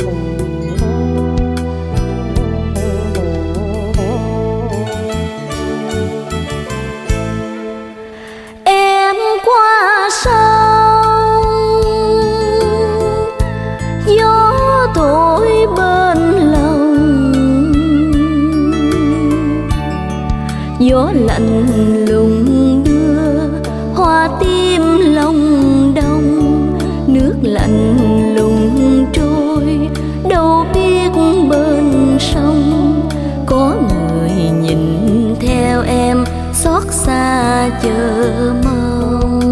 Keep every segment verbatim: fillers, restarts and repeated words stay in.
Em qua sông gió thổi bên lòng, gió lạnh lùng đưa hoa tim lòng đông, nước lạnh lùng trôi đâu biết bên sông. Có người nhìn theo em xót xa chờ mong.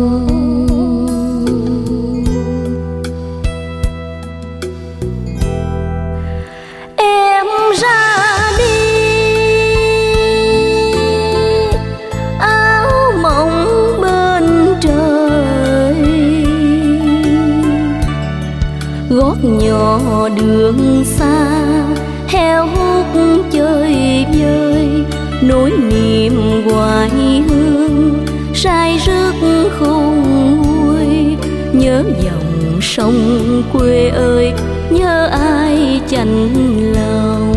Em ra đi áo mỏng bên trời, gót nhỏ đường xa heo hút chơi vơi, nỗi niềm hoài hương say rước khôn nguôi. Nhớ dòng sông quê ơi, nhớ ai chạnh lòng.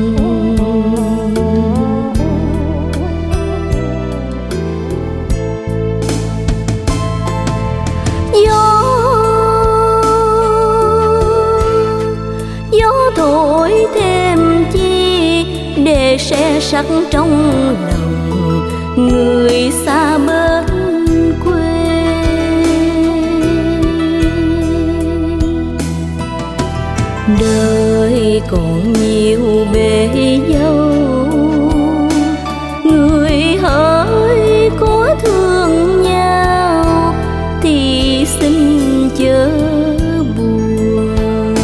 Gió gió thổi thêm chi để sẽ sắc trong lòng người xa bên quê. Đời còn nhiều bể dâu, người hỡi có thương nhau thì xin chớ buồn.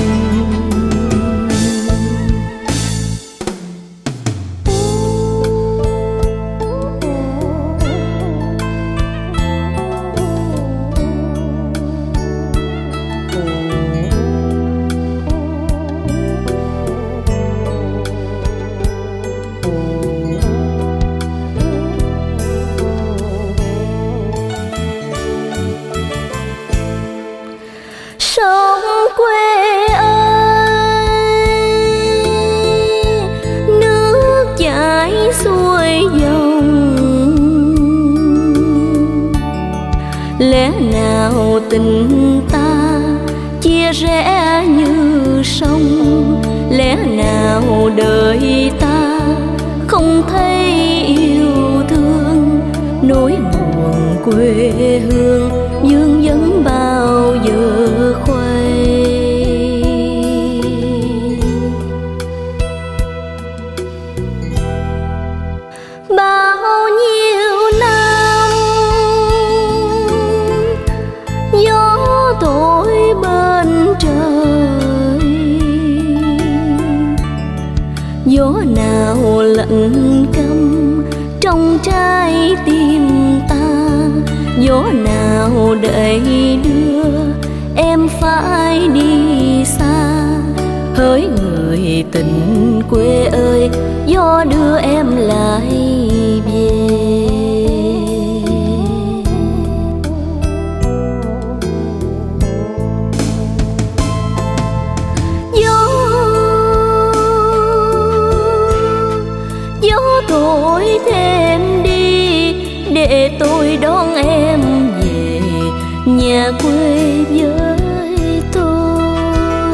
Sông quê ơi, nước chảy xuôi dòng, lẽ nào tình ta chia rẽ như sông, lẽ nào đời ta không thấy yêu thương. Nỗi buồn quê hương vương vấn bao giờ khuây. Bao nhiêu năm gió thổi bên trời, gió nào lạnh căm trong trái tim ta, gió nào đẩy đưa em phải đi xa. Hỡi người tình quê ơi, gió đưa em lại về. Gió gió thổi thêm đi để tôi đón em về nhà quê với tôi.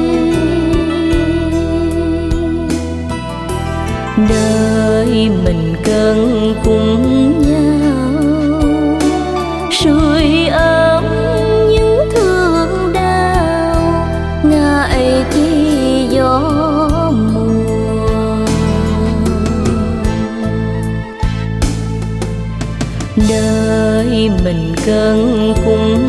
Đời mình cần cùng nhau sưởi ấm những thương đau, ngại chi gió mùa. Đời mình cần cùng